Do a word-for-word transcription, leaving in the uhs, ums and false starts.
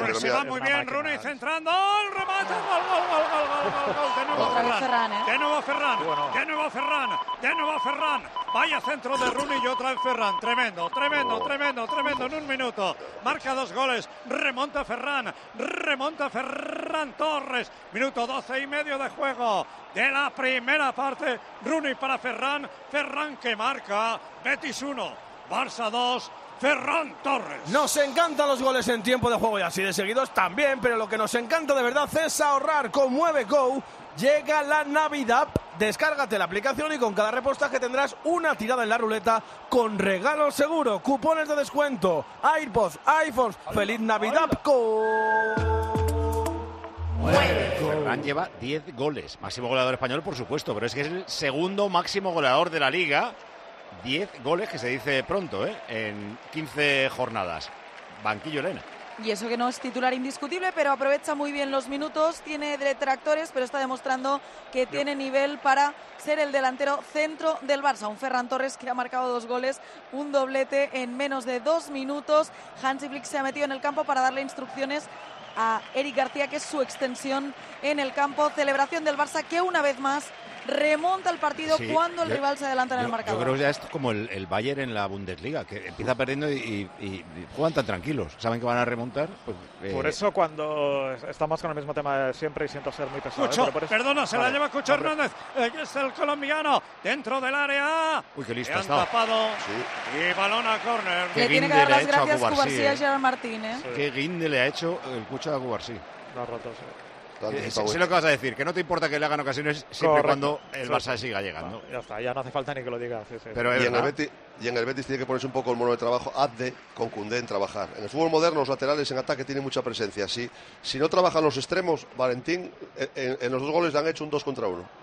Rooney se va muy bien, Rooney centrando, el remate, gol, gol, gol, gol, gol, gol, gol, de nuevo Otra vez Ferran, Ferran, ¿eh? de nuevo Ferran, Bueno. de nuevo Ferran, de nuevo Ferran, vaya centro de Rooney y otra vez Ferran, tremendo, tremendo, tremendo, tremendo, en un minuto, marca dos goles, remonta Ferran, remonta Ferran Torres, minuto doce y medio de juego de la primera parte, Rooney para Ferran, Ferran que marca, Betis uno, Barça dos, Ferran Torres. Nos encantan los goles en tiempo de juego y así de seguidos también, pero lo que nos encanta de verdad es ahorrar. Con Mueve Go llega la Navidad. Descárgate la aplicación y con cada repostaje tendrás una tirada en la ruleta con regalo seguro, cupones de descuento, AirPods, iPhones. ¡Feliz Navidad con Ferran lleva diez goles, máximo goleador español por supuesto, pero es que es el segundo máximo goleador de la Liga. diez goles, que se dice pronto, ¿eh? En quince jornadas. Banquillo Elena. Y eso que no es titular indiscutible, pero aprovecha muy bien los minutos, tiene detractores, pero está demostrando que tiene nivel para ser el delantero centro del Barça. Un Ferran Torres que ha marcado dos goles, un doblete en menos de dos minutos. Hansi Flick se ha metido en el campo para darle instrucciones a Eric García, que es su extensión en el campo. Celebración del Barça que una vez más remonta el partido sí, cuando el yo, rival se adelanta en yo, el marcador. Yo creo que ya esto es como el, el Bayern en la Bundesliga, que empieza perdiendo y, y, y juegan tan tranquilos. Saben que van a remontar. Pues, eh... Por eso cuando estamos con el mismo tema de siempre y siento ser muy pesado. Cucho, ¿eh? Por eso... perdona, se vale, la lleva Cucho Hernández, eh, que es el colombiano, dentro del área. Uy, qué listo han ha estado. tapado sí. Y balón a córner. Le tiene que dar las gracias a Cubarsí a Gerard Martín. ¿eh? Sí. Qué guinde le ha hecho el Cucho a Cubarsí. Lo ha roto, sí. Sí, sé lo que vas a decir, que no te importa que le hagan ocasiones siempre Correcto. Cuando el Barça siga llegando. Bueno, ya está, ya no hace falta ni que lo digas. Sí, sí. Pero y, en el Betis, y en el Betis tiene que ponerse un poco el mono de trabajo, Adde con Koundé en trabajar. En el fútbol moderno los laterales en ataque tienen mucha presencia. Si, si no trabajan los extremos, Valentín en, en los dos goles le han hecho un dos contra uno.